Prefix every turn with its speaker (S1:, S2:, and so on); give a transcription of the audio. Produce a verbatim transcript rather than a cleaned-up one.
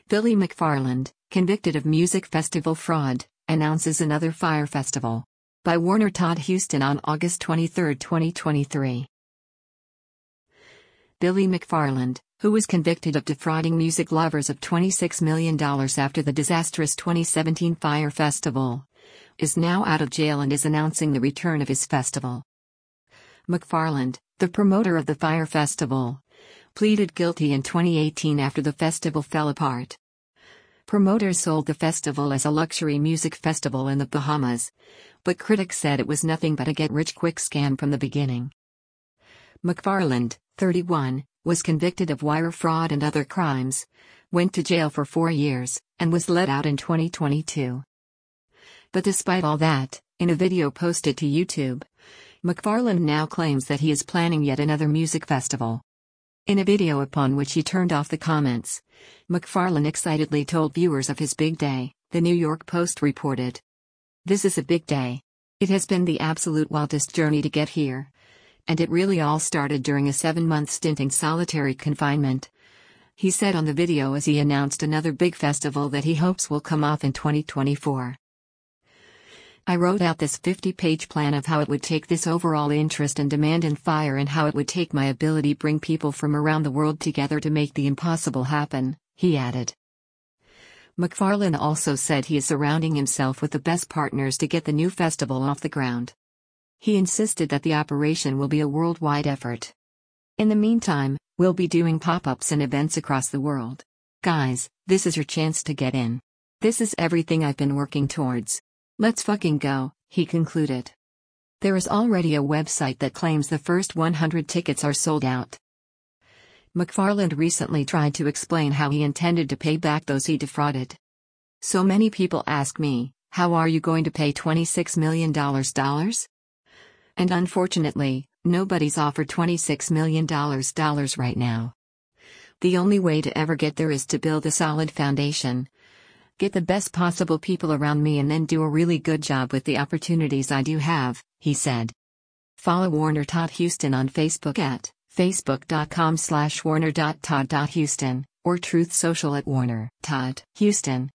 S1: Billy McFarland, convicted of music festival fraud, announces another Fyre Festival. By Warner Todd Huston on August twenty-third, twenty twenty-three. Billy McFarland, who was convicted of defrauding music lovers of twenty-six million dollars after the disastrous twenty seventeen Fyre Festival, is now out of jail and is announcing the return of his festival. McFarland, the promoter of the Fyre Festival, pleaded guilty in twenty eighteen after the festival fell apart. Promoters sold the festival as a luxury music festival in the Bahamas, but critics said it was nothing but a get-rich-quick scam from the beginning. McFarland, thirty-one, was convicted of wire fraud and other crimes, went to jail for four years, and was let out in twenty twenty-two. But despite all that, in a video posted to YouTube, McFarland now claims that he is planning yet another music festival. In a video upon which he turned off the comments, McFarland excitedly told viewers of his big day, the New York Post reported. "This is a big day. It has been the absolute wildest journey to get here. And it really all started during a seven-month stint in solitary confinement," he said on the video as he announced another big festival that he hopes will come off in twenty twenty-four. "I wrote out this fifty-page plan of how it would take this overall interest and demand in Fyre and how it would take my ability to bring people from around the world together to make the impossible happen," he added. McFarland also said he is surrounding himself with the best partners to get the new festival off the ground. He insisted that the operation will be a worldwide effort. "In the meantime, we'll be doing pop-ups and events across the world. Guys, this is your chance to get in. This is everything I've been working towards. Let's fucking go," he concluded. There is already a website that claims the first one hundred tickets are sold out. McFarland recently tried to explain how he intended to pay back those he defrauded. "So many people ask me, how are you going to pay twenty-six million dollars? And unfortunately, nobody's offered twenty-six million dollars right now. The only way to ever get there is to build a solid foundation, get the best possible people around me and then do a really good job with the opportunities I do have," he said. Follow Warner Todd Huston on Facebook at facebook.com slash warner.todd.huston or Truth Social at Warner Todd Huston.